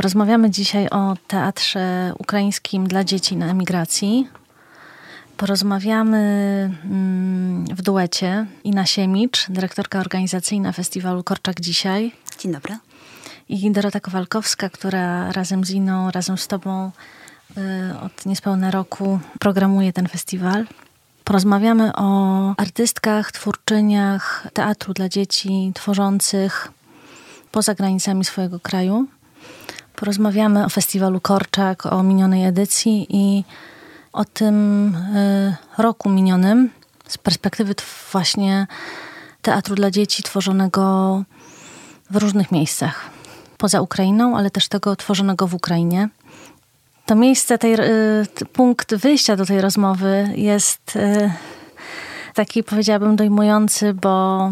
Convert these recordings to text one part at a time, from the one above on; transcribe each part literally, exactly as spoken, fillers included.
Porozmawiamy dzisiaj o teatrze ukraińskim dla dzieci na emigracji. Porozmawiamy w duecie Ina Siemicz, dyrektorka organizacyjna festiwalu Korczak Dzisiaj. Dzień dobry. I Dorota Kowalkowska, która razem z Iną, razem z tobą od niespełna roku programuje ten festiwal. Porozmawiamy o artystkach, twórczyniach teatru dla dzieci tworzących poza granicami swojego kraju. Porozmawiamy o festiwalu Korczak, o minionej edycji i o tym y, roku minionym z perspektywy t- właśnie teatru dla dzieci tworzonego w różnych miejscach. Poza Ukrainą, ale też tego tworzonego w Ukrainie. To miejsce, tej, y, punkt wyjścia do tej rozmowy jest y, taki, powiedziałabym, dojmujący, bo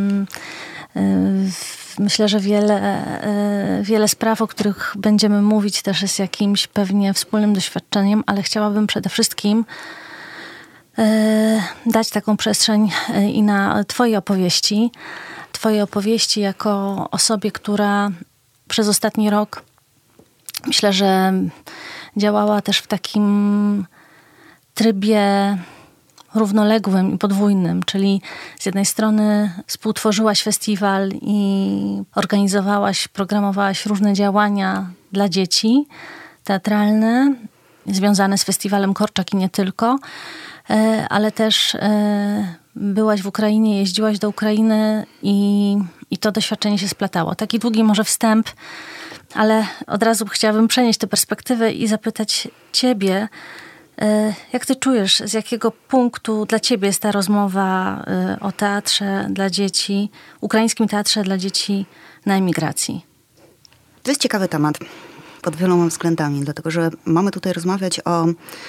y, y, myślę, że wiele, y, wiele spraw, o których będziemy mówić, też jest jakimś pewnie wspólnym doświadczeniem, ale chciałabym przede wszystkim y, dać taką przestrzeń y, i na twoje opowieści. Twoje opowieści jako osobie, która przez ostatni rok myślę, że działała też w takim trybie równoległym i podwójnym, czyli z jednej strony współtworzyłaś festiwal i organizowałaś, programowałaś różne działania dla dzieci teatralne, związane z festiwalem Korczak i nie tylko, ale też byłaś w Ukrainie, jeździłaś do Ukrainy i, i to doświadczenie się splatało. Taki długi może wstęp, ale od razu chciałabym przenieść tę perspektywę i zapytać ciebie, jak ty czujesz, z jakiego punktu dla ciebie jest ta rozmowa o teatrze dla dzieci, ukraińskim teatrze dla dzieci na emigracji? To jest ciekawy temat pod wieloma względami, dlatego że mamy tutaj rozmawiać o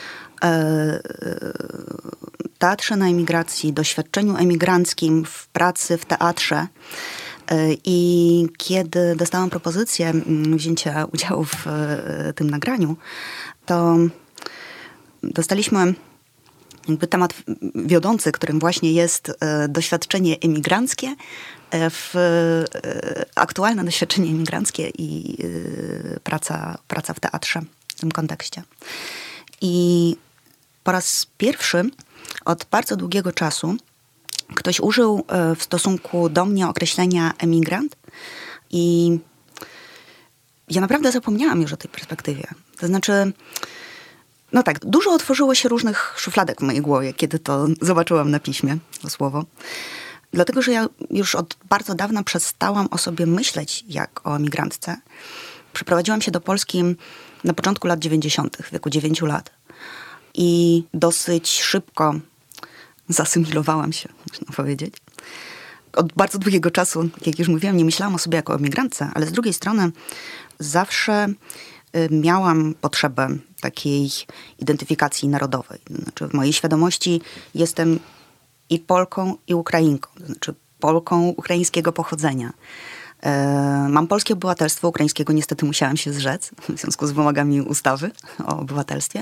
e, teatrze na emigracji, doświadczeniu emigranckim w pracy w teatrze. I kiedy dostałam propozycję wzięcia udziału w tym nagraniu, to dostaliśmy jakby temat wiodący, którym właśnie jest doświadczenie emigranckie, w, aktualne doświadczenie emigranckie i praca, praca w teatrze w tym kontekście. I po raz pierwszy od bardzo długiego czasu ktoś użył w stosunku do mnie określenia emigrant i ja naprawdę zapomniałam już o tej perspektywie. To znaczy, no tak, dużo otworzyło się różnych szufladek w mojej głowie, kiedy to zobaczyłam na piśmie, to słowo. Dlatego, że ja już od bardzo dawna przestałam o sobie myśleć jak o emigrantce. Przeprowadziłam się do Polski na początku lat dziewięćdziesiątych, w wieku dziewięciu lat. I dosyć szybko zasymilowałam się, można powiedzieć. Od bardzo długiego czasu, jak już mówiłam, nie myślałam o sobie jako o emigrantce, ale z drugiej strony zawsze miałam potrzebę takiej identyfikacji narodowej. Znaczy w mojej świadomości jestem i Polką, i Ukrainką. Znaczy Polką ukraińskiego pochodzenia. Mam polskie obywatelstwo, ukraińskiego niestety musiałam się zrzec w związku z wymogami ustawy o obywatelstwie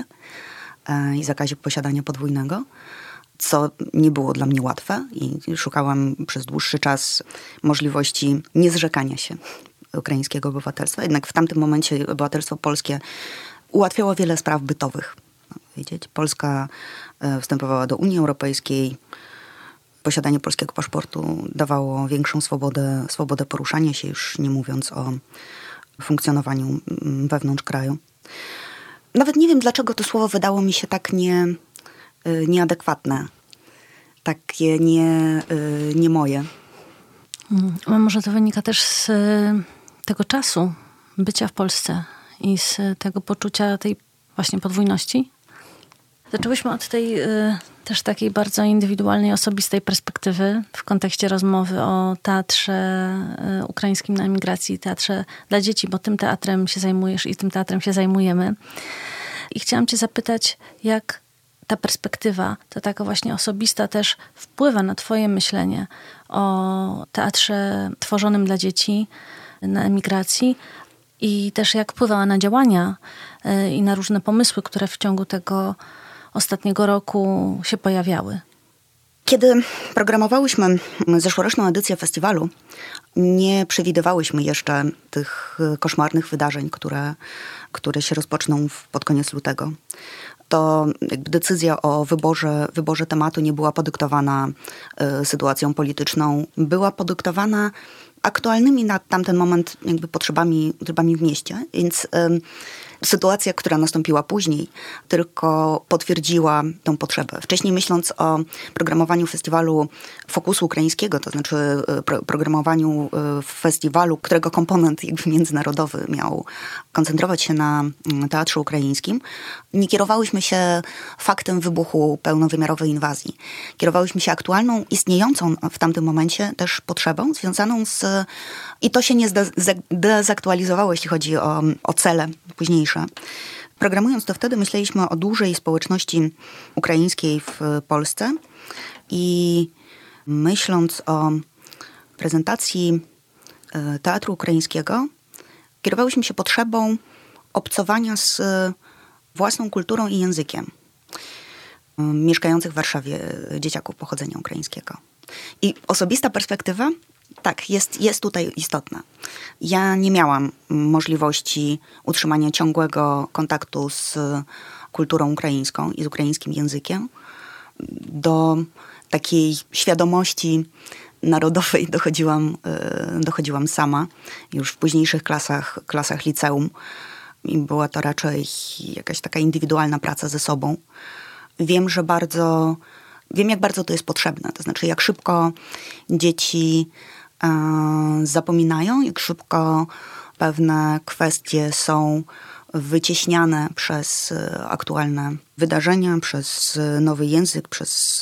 i zakazie posiadania podwójnego, co nie było dla mnie łatwe i szukałam przez dłuższy czas możliwości niezrzekania się ukraińskiego obywatelstwa. Jednak w tamtym momencie obywatelstwo polskie ułatwiało wiele spraw bytowych. Wiedzieć. Polska wstępowała do Unii Europejskiej. Posiadanie polskiego paszportu dawało większą swobodę, swobodę poruszania się, już nie mówiąc o funkcjonowaniu wewnątrz kraju. Nawet nie wiem, dlaczego to słowo wydało mi się tak nie, nieadekwatne. Takie nie, nie moje. Hmm. Może to wynika też z tego czasu bycia w Polsce i z tego poczucia tej właśnie podwójności? Zaczęłyśmy od tej y, też takiej bardzo indywidualnej, osobistej perspektywy w kontekście rozmowy o teatrze y, ukraińskim na emigracji, teatrze dla dzieci, bo tym teatrem się zajmujesz i tym teatrem się zajmujemy. I chciałam cię zapytać, jak ta perspektywa, to taka właśnie osobista też wpływa na twoje myślenie o teatrze tworzonym dla dzieci na emigracji i też jak wpływała na działania y, i na różne pomysły, które w ciągu tego ostatniego roku się pojawiały. Kiedy programowałyśmy zeszłoroczną edycję festiwalu, nie przewidywałyśmy jeszcze tych koszmarnych wydarzeń, które, które się rozpoczną pod koniec lutego. To jakby decyzja o wyborze, wyborze tematu nie była podyktowana y, sytuacją polityczną, była podyktowana aktualnymi na tamten moment jakby potrzebami, potrzebami w mieście, więc y, sytuacja, która nastąpiła później, tylko potwierdziła tą potrzebę. Wcześniej myśląc o programowaniu festiwalu Fokusu Ukraińskiego, to znaczy pro, programowaniu festiwalu, którego komponent jakby międzynarodowy miał koncentrować się na teatrze ukraińskim, nie kierowałyśmy się faktem wybuchu pełnowymiarowej inwazji. Kierowałyśmy się aktualną, istniejącą w tamtym momencie też potrzebą związaną z... I to się nie zdezaktualizowało, jeśli chodzi o, o cele późniejsze. Programując to wtedy, myśleliśmy o dużej społeczności ukraińskiej w Polsce i myśląc o prezentacji teatru ukraińskiego, kierowałyśmy się potrzebą obcowania z własną kulturą i językiem mieszkających w Warszawie dzieciaków pochodzenia ukraińskiego. I osobista perspektywa, tak, jest, jest tutaj istotna. Ja nie miałam możliwości utrzymania ciągłego kontaktu z kulturą ukraińską i z ukraińskim językiem. Do takiej świadomości narodowej dochodziłam, dochodziłam sama już w późniejszych klasach, klasach liceum. I była to raczej jakaś taka indywidualna praca ze sobą. Wiem, że bardzo, wiem jak bardzo to jest potrzebne. To znaczy jak szybko dzieci e, zapominają, jak szybko pewne kwestie są wycieśniane przez aktualne wydarzenia, przez nowy język, przez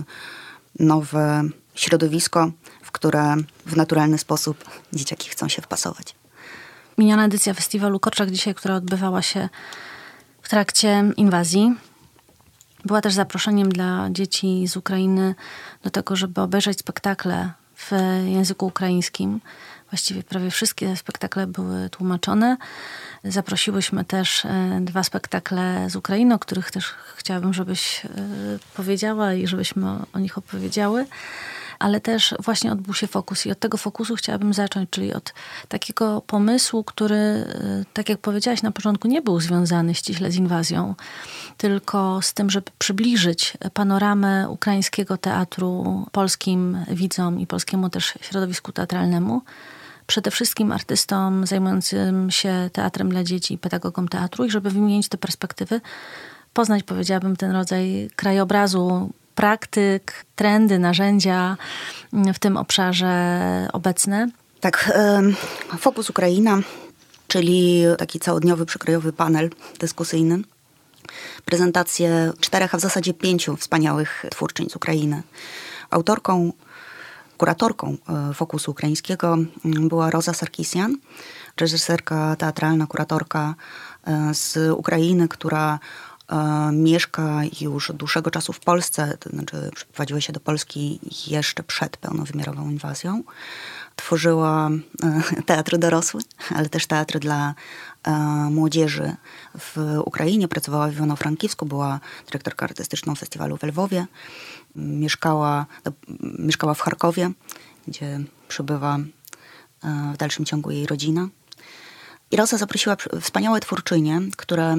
nowe środowisko, w które w naturalny sposób dzieciaki chcą się wpasować. Miniona edycja festiwalu Korczak dzisiaj, która odbywała się w trakcie inwazji, była też zaproszeniem dla dzieci z Ukrainy do tego, żeby obejrzeć spektakle w języku ukraińskim. Właściwie prawie wszystkie spektakle były tłumaczone. Zaprosiłyśmy też dwa spektakle z Ukrainy, o których też chciałabym, żebyś powiedziała i żebyśmy o nich opowiedziały. Ale też właśnie odbył się fokus i od tego fokusu chciałabym zacząć, czyli od takiego pomysłu, który, tak jak powiedziałaś na początku, nie był związany ściśle z inwazją, tylko z tym, żeby przybliżyć panoramę ukraińskiego teatru polskim widzom i polskiemu też środowisku teatralnemu. Przede wszystkim artystom zajmującym się teatrem dla dzieci i pedagogom teatru i żeby wymienić te perspektywy, poznać, powiedziałabym, ten rodzaj krajobrazu, praktyk, trendy, narzędzia w tym obszarze obecne. Tak, Fokus Ukraina, czyli taki całodniowy, przekrojowy panel dyskusyjny. Prezentacje czterech, a w zasadzie pięciu wspaniałych twórczyń z Ukrainy. Autorką, kuratorką Fokusu Ukraińskiego była Roza Sarkisian, reżyserka teatralna, kuratorka z Ukrainy, która mieszka już od dłuższego czasu w Polsce, to znaczy przyprowadziła się do Polski jeszcze przed pełnowymiarową inwazją. Tworzyła teatry dorosłe, ale też teatry dla młodzieży w Ukrainie. Pracowała w Iwano-Frankiwsku, była dyrektorką artystyczną festiwalu w Lwowie. Mieszkała, mieszkała w Charkowie, gdzie przebywa w dalszym ciągu jej rodzina. I Rosa zaprosiła wspaniałe twórczynie, które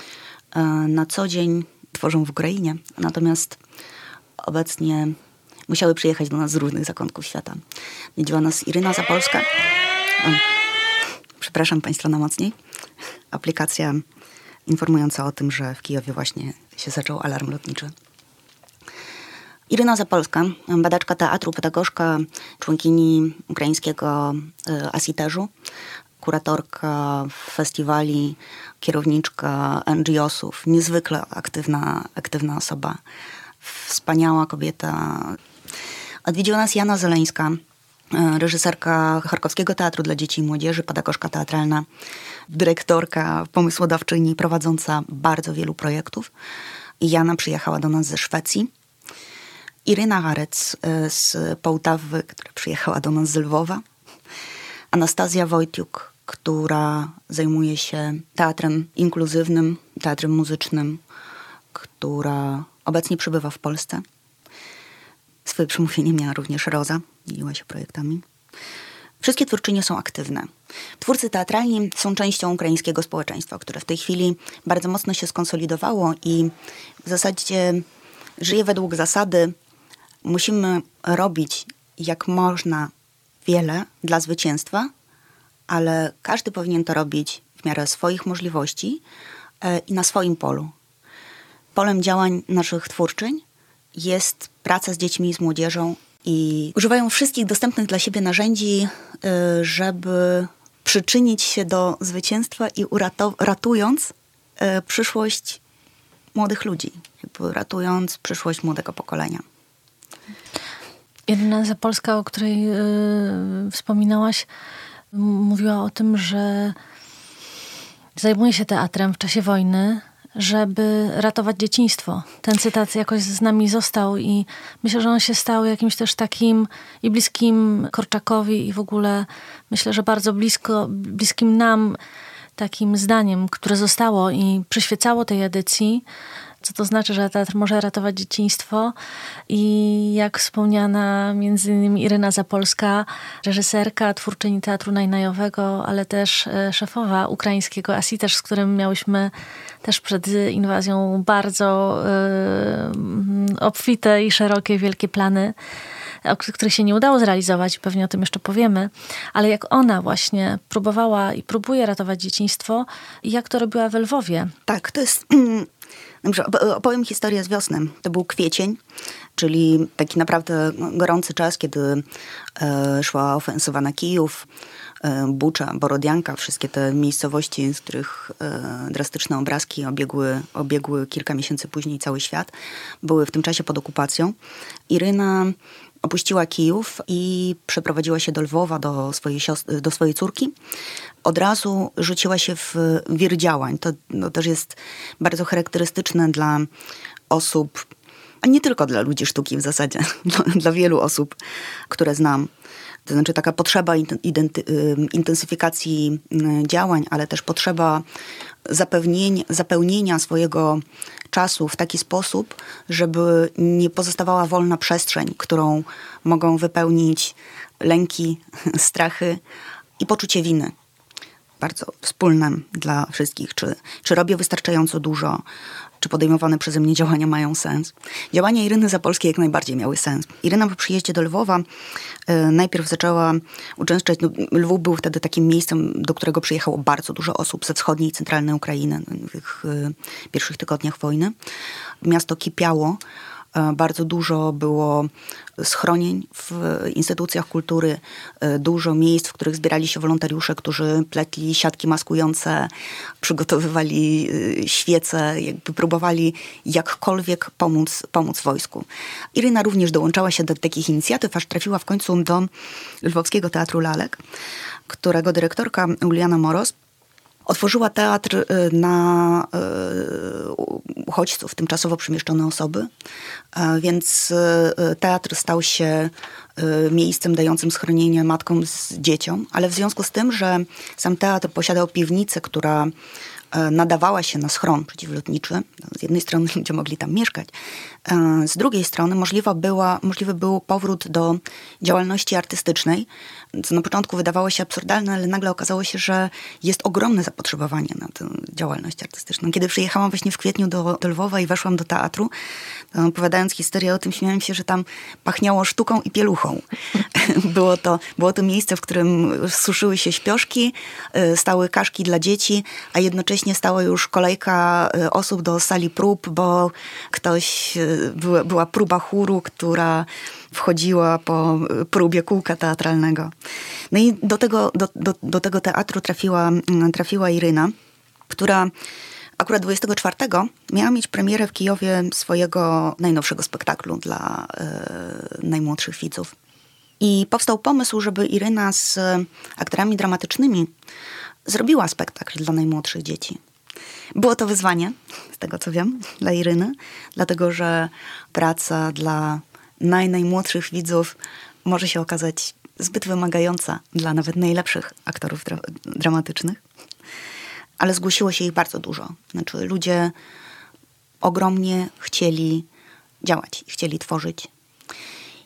na co dzień tworzą w Ukrainie, natomiast obecnie musiały przyjechać do nas z różnych zakątków świata. Wiedziała nas Iryna Zapolska. Przepraszam Państwa na mocniej. Aplikacja informująca o tym, że w Kijowie właśnie się zaczął alarm lotniczy. Iryna Zapolska, badaczka teatru, pedagogzka, członkini ukraińskiego Asiteżu, kuratorka festiwali, kierowniczka en dżi osów, niezwykle aktywna, aktywna osoba, wspaniała kobieta. Odwiedziła nas Jana Zeleńska, reżyserka Charkowskiego Teatru dla Dzieci i Młodzieży, pedagogzka teatralna, dyrektorka, pomysłodawczyni, prowadząca bardzo wielu projektów. I Jana przyjechała do nas ze Szwecji. Iryna Harec z Połtawy, która przyjechała do nas z Lwowa. Anastazja Wojtiuk, która zajmuje się teatrem inkluzywnym, teatrem muzycznym, która obecnie przebywa w Polsce. Swoje przemówienie miała również Roza, dzieliła się projektami. Wszystkie twórczynie są aktywne. Twórcy teatralni są częścią ukraińskiego społeczeństwa, które w tej chwili bardzo mocno się skonsolidowało i w zasadzie żyje według zasady musimy robić jak można wiele dla zwycięstwa, ale każdy powinien to robić w miarę swoich możliwości i na swoim polu. Polem działań naszych twórczyń jest praca z dziećmi i z młodzieżą i używają wszystkich dostępnych dla siebie narzędzi, żeby przyczynić się do zwycięstwa i urato- ratując przyszłość młodych ludzi, jakby ratując przyszłość młodego pokolenia. Iryna Zapolska, o której yy, wspominałaś, m- mówiła o tym, że zajmuje się teatrem w czasie wojny, żeby ratować dzieciństwo. Ten cytat jakoś z nami został i myślę, że on się stał jakimś też takim i bliskim Korczakowi i w ogóle myślę, że bardzo blisko, bliskim nam takim zdaniem, które zostało i przyświecało tej edycji, co to znaczy, że teatr może ratować dzieciństwo. I jak wspomniana między innymi Iryna Zapolska, reżyserka, twórczyni Teatru Najnajowego, ale też szefowa ukraińskiego Asiteż, z którym miałyśmy też przed inwazją bardzo yy, obfite i szerokie, wielkie plany, o których się nie udało zrealizować, pewnie o tym jeszcze powiemy, ale jak ona właśnie próbowała i próbuje ratować dzieciństwo i jak to robiła w Lwowie. Tak, to jest... Dobrze, opowiem historię z wiosny. To był kwiecień, czyli taki naprawdę gorący czas, kiedy e, szła ofensywa na Kijów, e, Bucza, Borodianka, wszystkie te miejscowości, z których e, drastyczne obrazki obiegły, obiegły kilka miesięcy później cały świat, były w tym czasie pod okupacją. Iryna opuściła Kijów i przeprowadziła się do Lwowa, do swojej, siostry, do swojej córki. Od razu rzuciła się w wir działań. To no, też jest bardzo charakterystyczne dla osób, a nie tylko dla ludzi sztuki w zasadzie, dla, dla wielu osób, które znam. To znaczy taka potrzeba identy, intensyfikacji działań, ale też potrzeba zapewnienia, zapełnienia swojego czasu w taki sposób, żeby nie pozostawała wolna przestrzeń, którą mogą wypełnić lęki, strachy i poczucie winy. Bardzo wspólne dla wszystkich. Czy, czy robię wystarczająco dużo? Czy podejmowane przeze mnie działania mają sens? Działania Iryny Zapolskiej jak najbardziej miały sens. Iryna po przyjeździe do Lwowa y, najpierw zaczęła uczęszczać. No, Lwów był wtedy takim miejscem, do którego przyjechało bardzo dużo osób ze wschodniej i centralnej Ukrainy w tych y, pierwszych tygodniach wojny. Miasto kipiało. Bardzo dużo było schronień w instytucjach kultury, dużo miejsc, w których zbierali się wolontariusze, którzy pletli siatki maskujące, przygotowywali świece, jakby próbowali jakkolwiek pomóc, pomóc wojsku. Iryna również dołączała się do takich inicjatyw, aż trafiła w końcu do Lwowskiego Teatru Lalek, którego dyrektorka Uliana Moroz otworzyła teatr na uchodźców, tymczasowo przemieszczone osoby, więc teatr stał się miejscem dającym schronienie matkom z dzieciom, ale w związku z tym, że sam teatr posiadał piwnicę, która nadawała się na schron przeciwlotniczy. Z jednej strony ludzie mogli tam mieszkać, z drugiej strony możliwa była, możliwy był powrót do działalności artystycznej, co na początku wydawało się absurdalne, ale nagle okazało się, że jest ogromne zapotrzebowanie na tę działalność artystyczną. Kiedy przyjechałam właśnie w kwietniu do, do Lwowa i weszłam do teatru, to opowiadając historię o tym, śmiałem się, że tam pachniało sztuką i pieluchą. było, to, było to miejsce, w którym suszyły się śpioszki, stały kaszki dla dzieci, a jednocześnie stała już kolejka osób do sali prób, bo ktoś, była, była próba chóru, która wchodziła po próbie kółka teatralnego. No i do tego, do, do, do tego teatru trafiła, trafiła Iryna, która akurat dwudziestego czwartego miała mieć premierę w Kijowie swojego najnowszego spektaklu dla e, najmłodszych widzów. I powstał pomysł, żeby Iryna z aktorami dramatycznymi zrobiła spektakl dla najmłodszych dzieci. Było to wyzwanie, z tego co wiem, dla Iryny, dlatego że praca dla naj, najmłodszych widzów może się okazać zbyt wymagająca dla nawet najlepszych aktorów dra- dramatycznych. Ale zgłosiło się ich bardzo dużo. Znaczy ludzie ogromnie chcieli działać i chcieli tworzyć.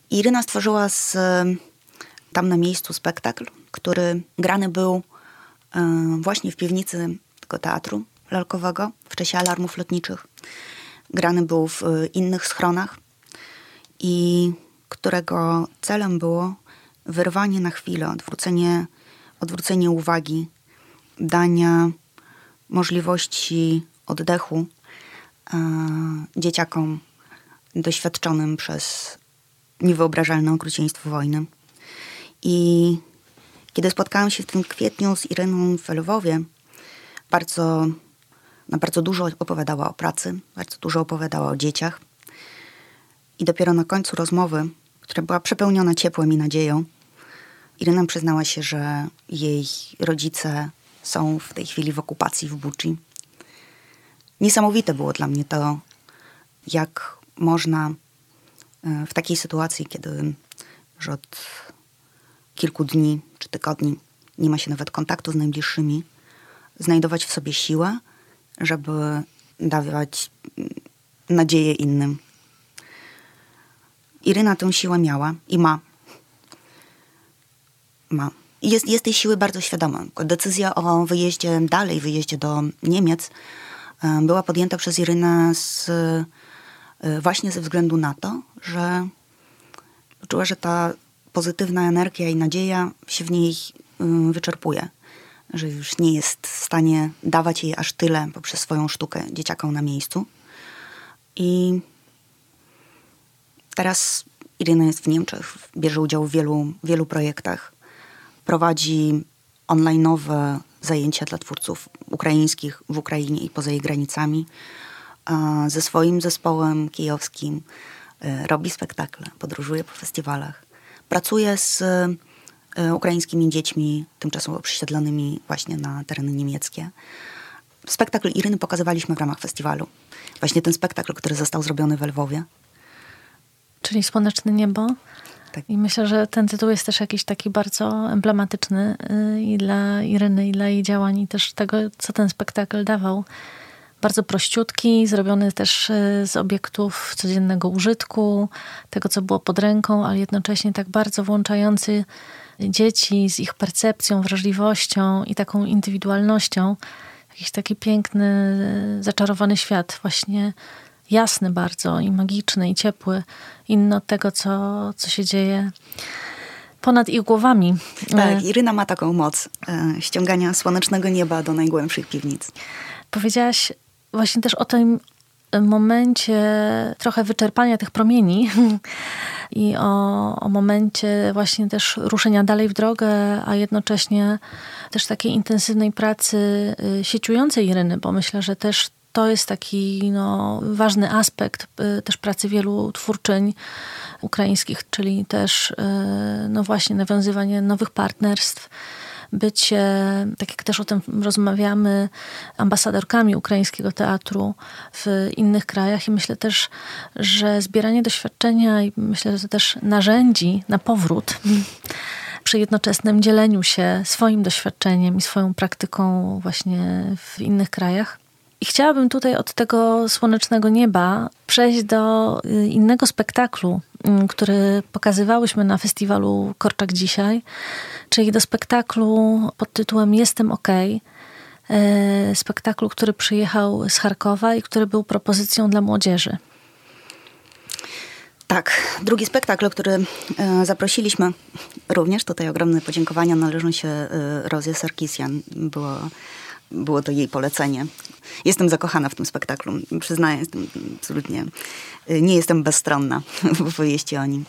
Iryna stworzyła z, tam na miejscu spektakl, który grany był właśnie w piwnicy tego teatru lalkowego w czasie alarmów lotniczych. Grany był w innych schronach i którego celem było wyrwanie na chwilę, odwrócenie, odwrócenie uwagi, dania możliwości oddechu e, dzieciakom doświadczonym przez niewyobrażalne okrucieństwo wojny. I kiedy spotkałam się w tym kwietniu z Iryną w Lwowie, bardzo, no bardzo dużo opowiadała o pracy, bardzo dużo opowiadała o dzieciach. I dopiero na końcu rozmowy, która była przepełniona ciepłem i nadzieją, Iryna przyznała się, że jej rodzice są w tej chwili w okupacji w Buczy. Niesamowite było dla mnie to, jak można w takiej sytuacji, kiedy że od kilku dni czy tygodni nie ma się nawet kontaktu z najbliższymi, znajdować w sobie siłę, żeby dawać nadzieję innym. Iryna tę siłę miała i ma. Ma. Jest, jest tej siły bardzo świadoma. Decyzja o wyjeździe dalej, wyjeździe do Niemiec była podjęta przez Irynę z, właśnie ze względu na to, że czuła, że ta pozytywna energia i nadzieja się w niej wyczerpuje. Że już nie jest w stanie dawać jej aż tyle poprzez swoją sztukę dzieciakom na miejscu. I teraz Iryna jest w Niemczech, bierze udział w wielu, wielu projektach. Prowadzi online'owe zajęcia dla twórców ukraińskich w Ukrainie i poza jej granicami. Ze swoim zespołem kijowskim robi spektakle, podróżuje po festiwalach. Pracuje z ukraińskimi dziećmi tymczasowo przesiedlonymi właśnie na tereny niemieckie. Spektakl Iryny pokazywaliśmy w ramach festiwalu. Właśnie ten spektakl, który został zrobiony w Lwowie. Czyli Słoneczne Niebo. Tak. I myślę, że ten tytuł jest też jakiś taki bardzo emblematyczny i dla Iryny, i dla jej działań, i też tego, co ten spektakl dawał. Bardzo prościutki, zrobiony też z obiektów codziennego użytku, tego, co było pod ręką, ale jednocześnie tak bardzo włączający dzieci z ich percepcją, wrażliwością i taką indywidualnością. Jakiś taki piękny, zaczarowany świat, właśnie jasny bardzo i magiczny i ciepły, inny od tego, co, co się dzieje ponad ich głowami. Tak, Iryna ma taką moc e, ściągania słonecznego nieba do najgłębszych piwnic. Powiedziałaś właśnie też o tym momencie trochę wyczerpania tych promieni i o, o momencie właśnie też ruszenia dalej w drogę, a jednocześnie też takiej intensywnej pracy sieciującej Iryny, bo myślę, że też to jest taki no, ważny aspekt też pracy wielu twórczyń ukraińskich, czyli też no właśnie nawiązywanie nowych partnerstw, bycie, tak jak też o tym rozmawiamy, ambasadorkami ukraińskiego teatru w innych krajach i myślę też, że zbieranie doświadczenia i myślę, że to też narzędzi na powrót przy jednoczesnym dzieleniu się swoim doświadczeniem i swoją praktyką właśnie w innych krajach. I chciałabym tutaj od tego Słonecznego Nieba przejść do innego spektaklu, który pokazywałyśmy na festiwalu Korczak dzisiaj, czyli do spektaklu pod tytułem Jestem okej. Spektaklu, który przyjechał z Charkowa i który był propozycją dla młodzieży. Tak, drugi spektakl, który zaprosiliśmy, również tutaj ogromne podziękowania należą się Rozie Sarkisian. Było, było to jej polecenie. Jestem zakochana w tym spektaklu. Przyznaję, jestem absolutnie, nie jestem bezstronna w opowieści o nim.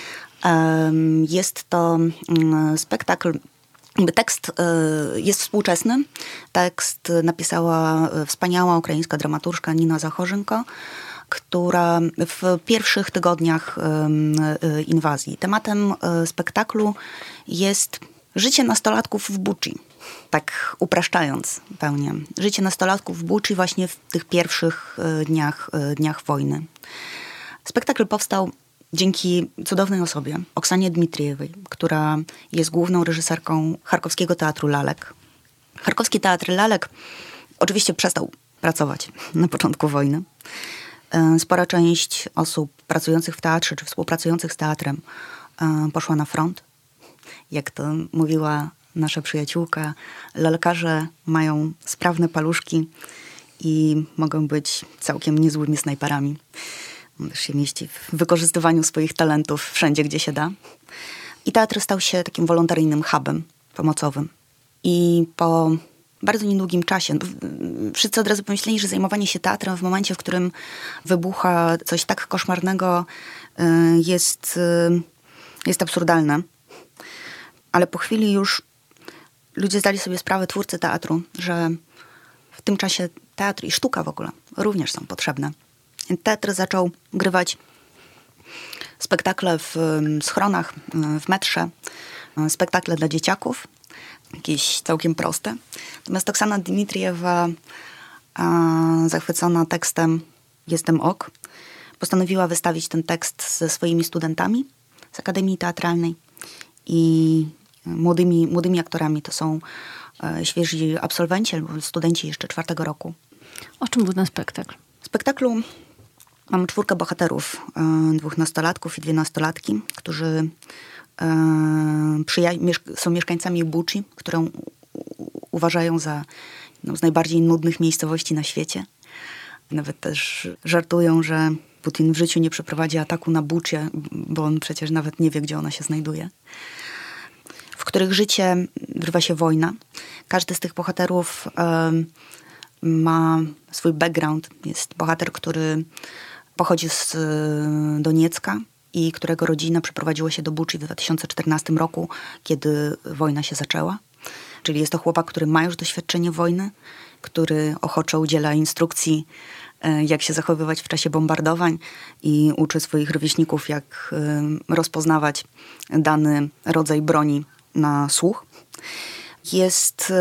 Jest to spektakl, jakby tekst jest współczesny. Tekst napisała wspaniała ukraińska dramaturżka Nina Zachorzynko, która w pierwszych tygodniach inwazji. Tematem spektaklu jest życie nastolatków w Buczy. Tak upraszczając pełnie. Życie nastolatków w Buczy właśnie w tych pierwszych dniach, dniach wojny. Spektakl powstał dzięki cudownej osobie, Oksanie Dmitrijewej, która jest główną reżyserką Charkowskiego Teatru Lalek. Charkowski Teatr Lalek oczywiście przestał pracować na początku wojny. Spora część osób pracujących w teatrze czy współpracujących z teatrem poszła na front. Jak to mówiła nasza przyjaciółka, lalkarze mają sprawne paluszki i mogą być całkiem niezłymi snajperami. On też się mieści w wykorzystywaniu swoich talentów wszędzie, gdzie się da. I teatr stał się takim wolontaryjnym hubem pomocowym. I po bardzo niedługim czasie wszyscy od razu pomyśleli, że zajmowanie się teatrem w momencie, w którym wybucha coś tak koszmarnego, jest, jest absurdalne. Ale po chwili już ludzie zdali sobie sprawę, twórcy teatru, że w tym czasie teatr i sztuka w ogóle również są potrzebne. Teatr zaczął grywać spektakle w schronach, w metrze, spektakle dla dzieciaków, jakieś całkiem proste. Natomiast Oksana Dmitrijewa, zachwycona tekstem Jestem ok, postanowiła wystawić ten tekst ze swoimi studentami z Akademii Teatralnej i młodymi, młodymi aktorami. To są świeżi absolwenci albo studenci jeszcze czwartego roku. O czym był ten spektakl? W spektaklu mamy czwórkę bohaterów, dwóch nastolatków i dwie nastolatki, którzy przyja- mieszk- są mieszkańcami Buczy, którą uważają za jedną z najbardziej nudnych miejscowości na świecie. Nawet też żartują, że Putin w życiu nie przeprowadzi ataku na Buczę, bo on przecież nawet nie wie, gdzie ona się znajduje. W których życie wrywa się wojna. Każdy z tych bohaterów um, ma swój background. Jest bohater, który pochodzi z Doniecka i którego rodzina przeprowadziła się do Buczy w dwa tysiące czternastym roku, kiedy wojna się zaczęła. Czyli jest to chłopak, który ma już doświadczenie wojny, który ochoczo udziela instrukcji, jak się zachowywać w czasie bombardowań i uczy swoich rówieśników, jak rozpoznawać dany rodzaj broni na słuch. Jest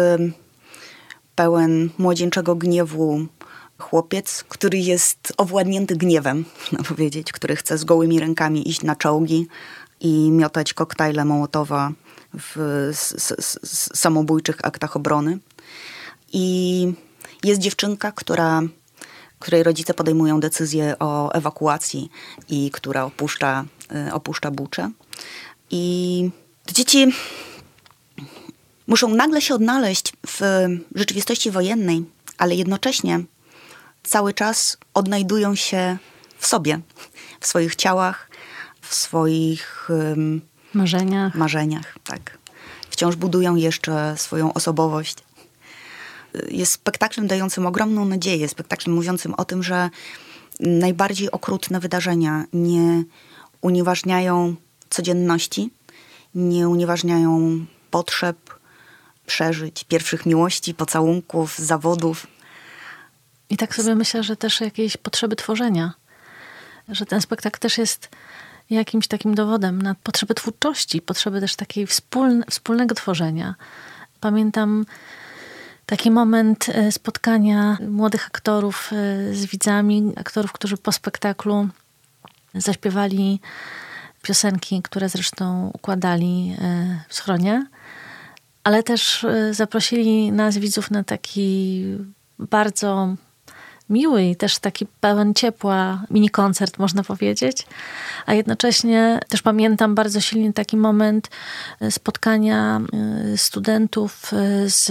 pełen młodzieńczego gniewu chłopiec, który jest owładnięty gniewem, można powiedzieć, który chce z gołymi rękami iść na czołgi i miotać koktajle Mołotowa w s- s- s- samobójczych aktach obrony. I jest dziewczynka, która, której rodzice podejmują decyzję o ewakuacji i która opuszcza, opuszcza Buczę. I te dzieci muszą nagle się odnaleźć w rzeczywistości wojennej, ale jednocześnie cały czas odnajdują się w sobie, w swoich ciałach, w swoich um, marzeniach. marzeniach, tak. Wciąż budują jeszcze swoją osobowość. Jest spektaklem dającym ogromną nadzieję, spektaklem mówiącym o tym, że najbardziej okrutne wydarzenia nie unieważniają codzienności, nie unieważniają potrzeb, przeżyć, pierwszych miłości, pocałunków, zawodów. I tak sobie myślę, że też jakieś potrzeby tworzenia. Że ten spektakl też jest jakimś takim dowodem na potrzeby twórczości, potrzeby też takiej wspólne, wspólnego tworzenia. Pamiętam taki moment spotkania młodych aktorów z widzami, aktorów, którzy po spektaklu zaśpiewali piosenki, które zresztą układali w schronie, ale też zaprosili nas, widzów, na taki bardzo miły i też taki pełen ciepła mini koncert, można powiedzieć. A jednocześnie też pamiętam bardzo silnie taki moment spotkania studentów z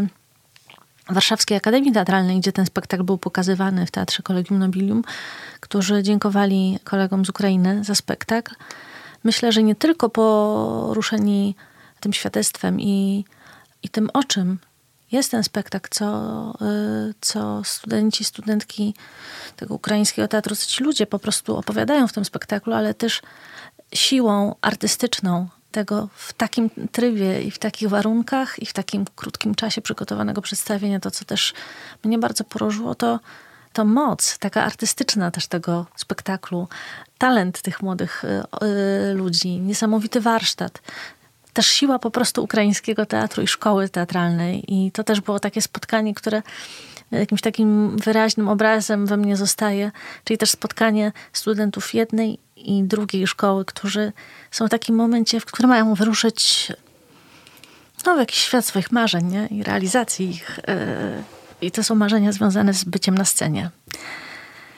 Warszawskiej Akademii Teatralnej, gdzie ten spektakl był pokazywany w Teatrze Collegium Nobilium, którzy dziękowali kolegom z Ukrainy za spektakl. Myślę, że nie tylko poruszeni tym świadectwem i, i tym, o czym jest ten spektakl, co, co studenci, studentki tego ukraińskiego teatru, co ci ludzie po prostu opowiadają w tym spektaklu, ale też siłą artystyczną tego w takim trybie i w takich warunkach i w takim krótkim czasie przygotowanego przedstawienia, to co też mnie bardzo poruszyło, to, to moc taka artystyczna też tego spektaklu, talent tych młodych y, ludzi, niesamowity warsztat. Też siła po prostu ukraińskiego teatru i szkoły teatralnej. I to też było takie spotkanie, które jakimś takim wyraźnym obrazem we mnie zostaje. Czyli też spotkanie studentów jednej i drugiej szkoły, którzy są w takim momencie, w którym mają wyruszyć no, w jakiś świat swoich marzeń, nie? I realizacji ich. Yy, I to są marzenia związane z byciem na scenie.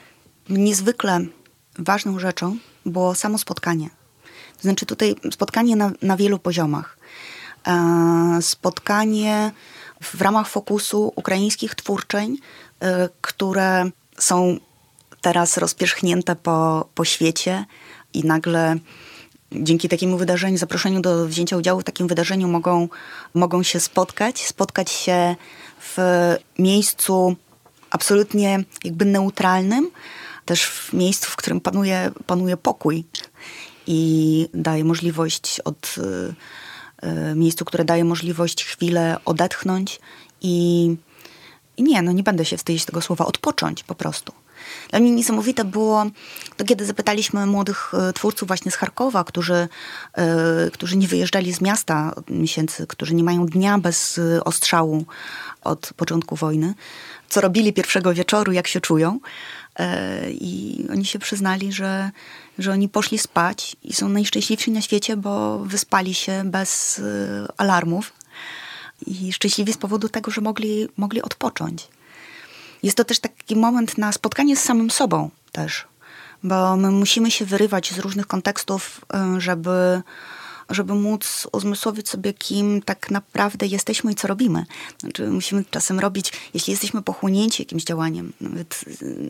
niezwykle ważną rzeczą było samo spotkanie. To znaczy tutaj spotkanie na, na wielu poziomach. E, spotkanie w ramach fokusu ukraińskich twórczeń, e, które są teraz rozpierzchnięte po, po świecie i nagle dzięki takiemu wydarzeniu, zaproszeniu do wzięcia udziału w takim wydarzeniu mogą, mogą się spotkać, spotkać się w miejscu absolutnie jakby neutralnym, też w miejscu, w którym panuje, panuje pokój i daje możliwość od y, y, miejscu, które daje możliwość chwilę odetchnąć i, i nie, no nie będę się wstydzić tego słowa, odpocząć po prostu. Dla mnie niesamowite było to, kiedy zapytaliśmy młodych twórców właśnie z Charkowa, którzy, y, którzy nie wyjeżdżali z miasta od miesięcy, którzy nie mają dnia bez ostrzału od początku wojny, co robili pierwszego wieczoru, jak się czują. Y, I oni się przyznali, że, że oni poszli spać i są najszczęśliwsi na świecie, bo wyspali się bez y, alarmów i szczęśliwi z powodu tego, że mogli, mogli odpocząć. Jest to też taki moment na spotkanie z samym sobą też, bo my musimy się wyrywać z różnych kontekstów, żeby, żeby móc uzmysłowić sobie, kim tak naprawdę jesteśmy i co robimy. Znaczy, musimy czasem robić, jeśli jesteśmy pochłonięci jakimś działaniem, nawet,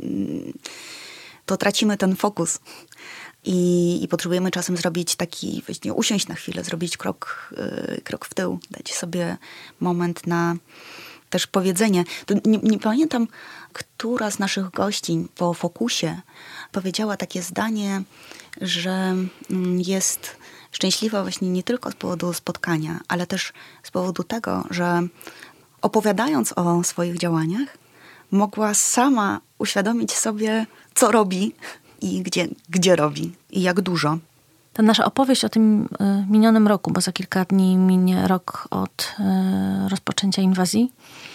to tracimy ten fokus. I, I potrzebujemy czasem zrobić taki, właśnie usiąść na chwilę, zrobić krok, krok w tył, dać sobie moment na też powiedzenie. To nie, nie pamiętam, która z naszych gościń po fokusie powiedziała takie zdanie, że jest szczęśliwa właśnie nie tylko z powodu spotkania, ale też z powodu tego, że opowiadając o swoich działaniach, mogła sama uświadomić sobie, co robi i gdzie, gdzie robi i jak dużo. Ta nasza opowieść o tym minionym roku, bo za kilka dni minie rok od rozpoczęcia inwazji,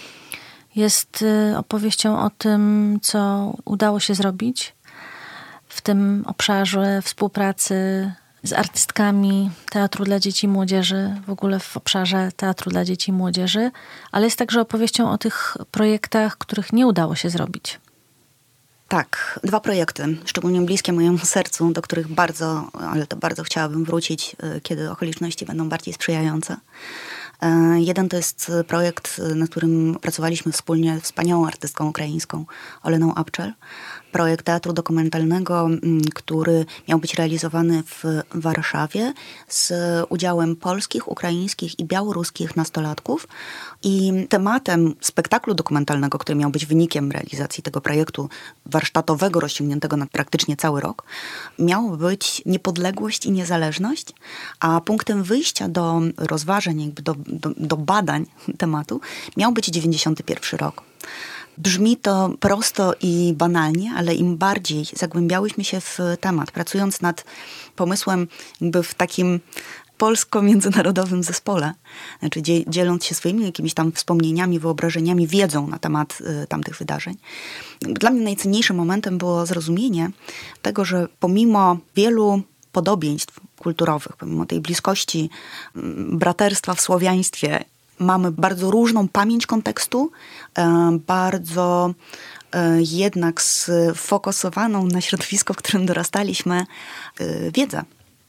jest opowieścią o tym, co udało się zrobić w tym obszarze współpracy z artystkami Teatru dla Dzieci i Młodzieży, w ogóle w obszarze Teatru dla Dzieci i Młodzieży, ale jest także opowieścią o tych projektach, których nie udało się zrobić. Tak, dwa projekty, szczególnie bliskie mojemu sercu, do których bardzo, ale to bardzo chciałabym wrócić, kiedy okoliczności będą bardziej sprzyjające. Jeden to jest projekt, na którym pracowaliśmy wspólnie z wspaniałą artystką ukraińską Oleną Abczel. Projekt teatru dokumentalnego, który miał być realizowany w Warszawie z udziałem polskich, ukraińskich i białoruskich nastolatków. I tematem spektaklu dokumentalnego, który miał być wynikiem realizacji tego projektu warsztatowego, rozciągniętego na praktycznie cały rok, miało być niepodległość i niezależność, a punktem wyjścia do rozważań, jakby do, do, do badań tematu miał być dziewięćdziesiąty pierwszy rok. Brzmi to prosto i banalnie, ale im bardziej zagłębiałyśmy się w temat, pracując nad pomysłem jakby w takim polsko-międzynarodowym zespole, znaczy dzieląc się swoimi jakimiś tam wspomnieniami, wyobrażeniami, wiedzą na temat y, tamtych wydarzeń. Dla mnie najcenniejszym momentem było zrozumienie tego, że pomimo wielu podobieństw kulturowych, pomimo tej bliskości, y, braterstwa w słowiaństwie, mamy bardzo różną pamięć kontekstu, e, bardzo e, jednak sfokusowaną na środowisko, w którym dorastaliśmy, e, wiedzę.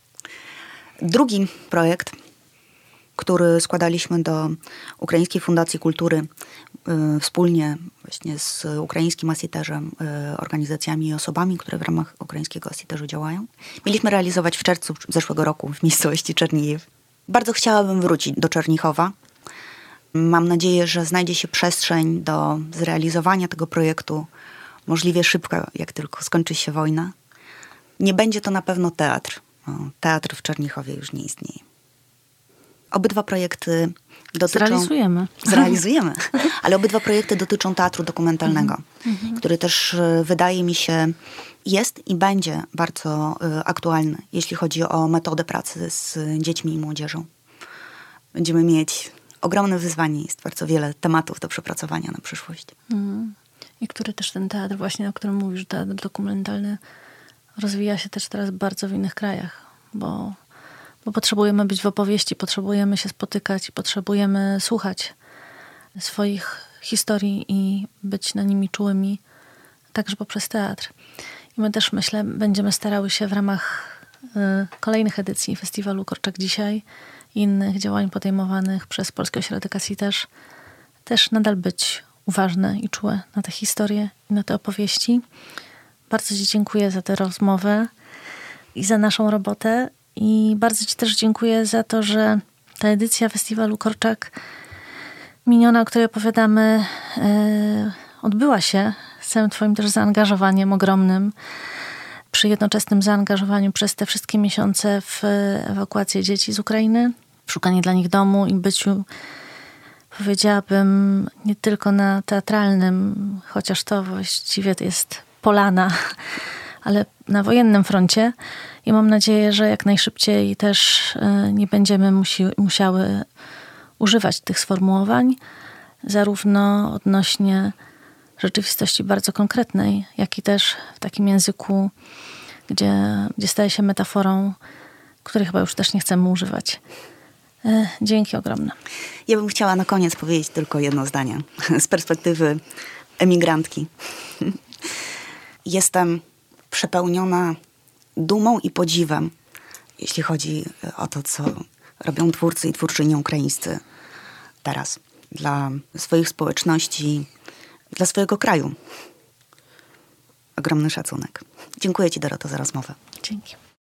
Drugi projekt, który składaliśmy do Ukraińskiej Fundacji Kultury e, wspólnie właśnie z ukraińskim Asiterzem, e, organizacjami i osobami, które w ramach ukraińskiego Asiterzu działają. Mieliśmy realizować w czerwcu zeszłego roku w miejscowości Czernijew. Bardzo chciałabym wrócić do Czernichowa. Mam nadzieję, że znajdzie się przestrzeń do zrealizowania tego projektu możliwie szybko, jak tylko skończy się wojna. Nie będzie to na pewno teatr. No, teatr w Czernichowie już nie istnieje. Obydwa projekty dotyczą... Zrealizujemy. Zrealizujemy. Ale obydwa projekty dotyczą teatru dokumentalnego, mm-hmm. który też wydaje mi się jest i będzie bardzo y, aktualny, jeśli chodzi o metodę pracy z dziećmi i młodzieżą. Będziemy mieć... ogromne wyzwanie, jest bardzo wiele tematów do przepracowania na przyszłość. Mm. I który też ten teatr właśnie, o którym mówisz, teatr dokumentalny rozwija się też teraz bardzo w innych krajach, bo, bo potrzebujemy być w opowieści, potrzebujemy się spotykać, potrzebujemy słuchać swoich historii i być na nimi czułymi także poprzez teatr. I my też, myślę, będziemy starały się w ramach y, kolejnych edycji Festiwalu Korczak Dzisiaj i innych działań podejmowanych przez Polski Ośrodek Asi też, też nadal być uważne i czułe na te historie i na te opowieści. Bardzo Ci dziękuję za tę rozmowę i za naszą robotę. I bardzo Ci też dziękuję za to, że ta edycja Festiwalu Korczak miniona, o której opowiadamy, yy, odbyła się z całym Twoim też zaangażowaniem ogromnym, przy jednoczesnym zaangażowaniu przez te wszystkie miesiące w ewakuację dzieci z Ukrainy, w szukanie dla nich domu i byciu, powiedziałabym, nie tylko na teatralnym, chociaż to właściwie to jest polana, ale na wojennym froncie. I mam nadzieję, że jak najszybciej też nie będziemy musi, musiały używać tych sformułowań, zarówno odnośnie rzeczywistości bardzo konkretnej, jak i też w takim języku, gdzie, gdzie staje się metaforą, której chyba już też nie chcemy używać. Dzięki ogromne. Ja bym chciała na koniec powiedzieć tylko jedno zdanie z perspektywy emigrantki. Jestem przepełniona dumą i podziwem, jeśli chodzi o to, co robią twórcy i twórczynie ukraińscy teraz dla swoich społeczności, dla swojego kraju. Ogromny szacunek. Dziękuję Ci, Doroto, za rozmowę. Dzięki.